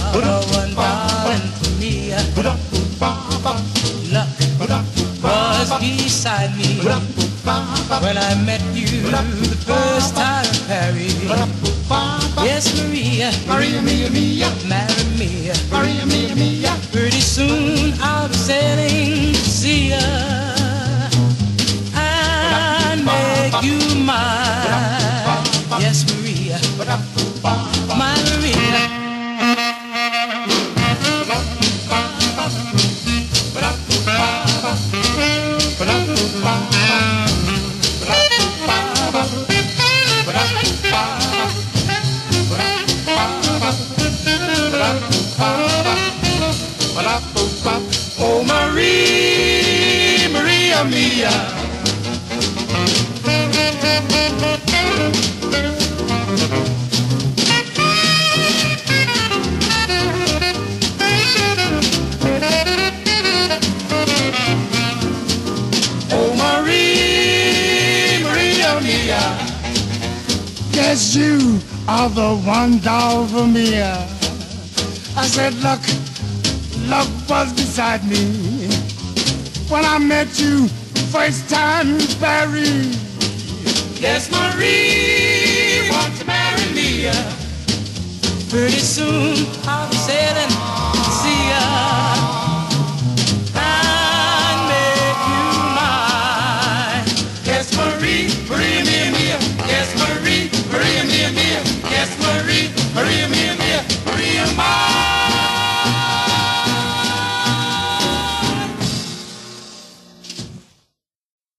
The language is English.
the one darling for me. Luck was beside me when I met you the first time in Paris. Yes, Maria, Maria, Mia, Mia, marry me. Maria, Mia, Mia. Pretty soon I'll be sailing to see ya and make you mine. Yes, Maria, my Maria. Oh, Marie, Maria Mia. Oh, Marie, Maria Mia. Yes, you are the one doll for me. I said, look. Love was beside me when I met you first time in Paris. Yes, Marie, want to marry me? Pretty soon I'll be sailing